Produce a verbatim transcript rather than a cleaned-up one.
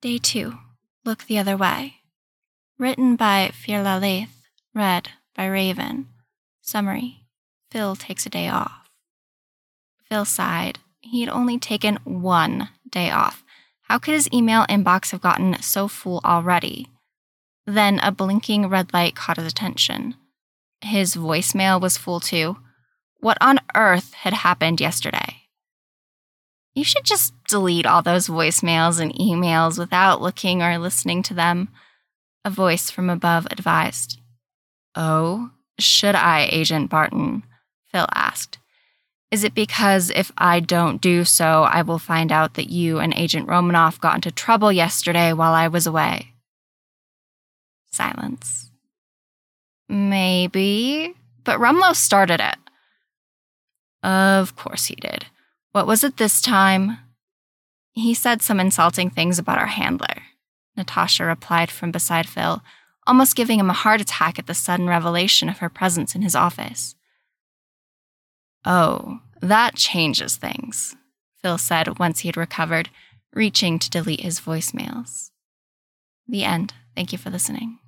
Day two. Look the Other Way. Written by Fir Laith. Read by Raven. Summary. Phil takes a day off. Phil sighed. He'd only taken one day off. How could his email inbox have gotten so full already? Then a blinking red light caught his attention. His voicemail was full too. What on earth had happened yesterday? You should just delete all those voicemails and emails without looking or listening to them, a voice from above advised. Oh, should I, Agent Barton? Phil asked. Is it because if I don't do so, I will find out that you and Agent Romanoff got into trouble yesterday while I was away? Silence. Maybe, but Rumlow started it. Of course he did. What was it this time? He said some insulting things about our handler, Natasha replied from beside Phil, almost giving him a heart attack at the sudden revelation of her presence in his office. Oh, that changes things, Phil said once he had recovered, reaching to delete his voicemails. The end. Thank you for listening.